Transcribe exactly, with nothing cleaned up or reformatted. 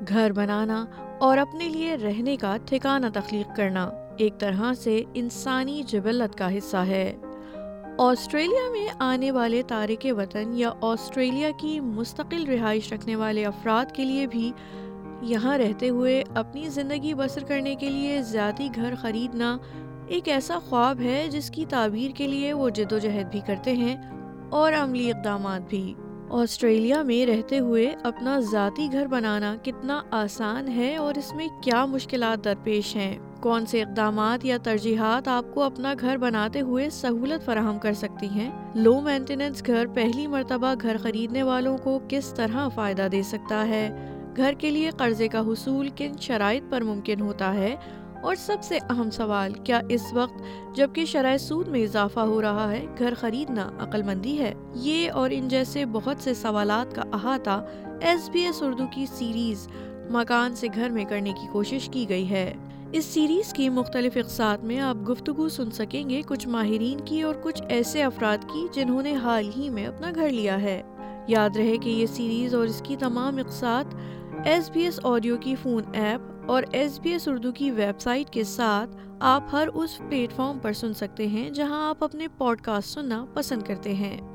گھر بنانا اور اپنے لیے رہنے کا ٹھکانہ تخلیق کرنا ایک طرح سے انسانی جبلت کا حصہ ہے۔ آسٹریلیا میں آنے والے تارک وطن یا آسٹریلیا کی مستقل رہائش رکھنے والے افراد کے لیے بھی یہاں رہتے ہوئے اپنی زندگی بسر کرنے کے لیے ذاتی گھر خریدنا ایک ایسا خواب ہے جس کی تعبیر کے لیے وہ جد و جہد بھی کرتے ہیں اور عملی اقدامات بھی۔ آسٹریلیا میں رہتے ہوئے اپنا ذاتی گھر بنانا کتنا آسان ہے اور اس میں کیا مشکلات درپیش ہیں؟ کون سے اقدامات یا ترجیحات آپ کو اپنا گھر بناتے ہوئے سہولت فراہم کر سکتی ہیں؟ لو مینٹیننس گھر پہلی مرتبہ گھر خریدنے والوں کو کس طرح فائدہ دے سکتا ہے؟ گھر کے لیے قرضے کا حصول کن شرائط پر ممکن ہوتا ہے؟ اور سب سے اہم سوال، کیا اس وقت جبکہ شرح سود میں اضافہ ہو رہا ہے گھر خریدنا عقل مندی ہے؟ یہ اور ان جیسے بہت سے سوالات کا احاطہ ایس بی ایس اردو کی سیریز مکان سے گھر میں کرنے کی کوشش کی گئی ہے۔ اس سیریز کی مختلف اقساط میں آپ گفتگو سن سکیں گے کچھ ماہرین کی اور کچھ ایسے افراد کی جنہوں نے حال ہی میں اپنا گھر لیا ہے۔ یاد رہے کہ یہ سیریز اور اس کی تمام اقساط ایس بی ایس آڈیو کی فون ایپ اور ایس بی ایس اردو کی ویب سائٹ کے ساتھ آپ ہر اس پلیٹ فارم پر سن سکتے ہیں جہاں آپ اپنے پوڈ کاسٹ سننا پسند کرتے ہیں۔